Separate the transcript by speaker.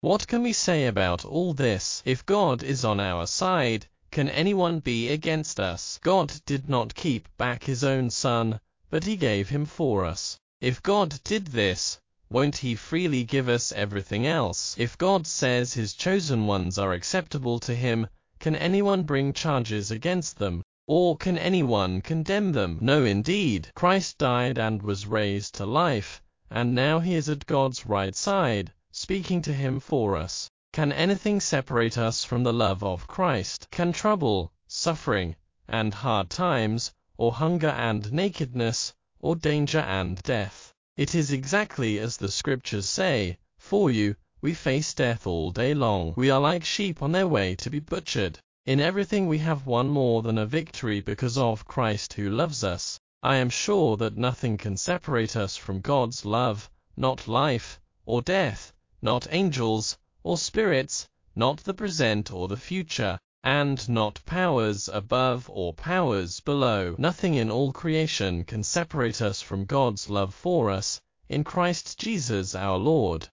Speaker 1: What can we say about all this? If God is on our side, can anyone be against us? God did not keep back his own Son, but he gave him for us. If God did this, won't he freely give us everything else? If God says his chosen ones are acceptable to him, can anyone bring charges against them? Or can anyone condemn them? No, indeed. Christ died and was raised to life, and now he is at God's right side, speaking to him for us. Can anything separate us from the love of Christ? Can trouble, suffering, and hard times, or hunger and nakedness, or danger and death? It is exactly as the scriptures say, "For you, we face death all day long. We are like sheep on their way to be butchered." In everything we have won more than a victory because of Christ who loves us. I am sure that nothing can separate us from God's love, not life, or death, not angels, or spirits, not the present or the future, and not powers above or powers below. Nothing in all creation can separate us from God's love for us, in Christ Jesus our Lord.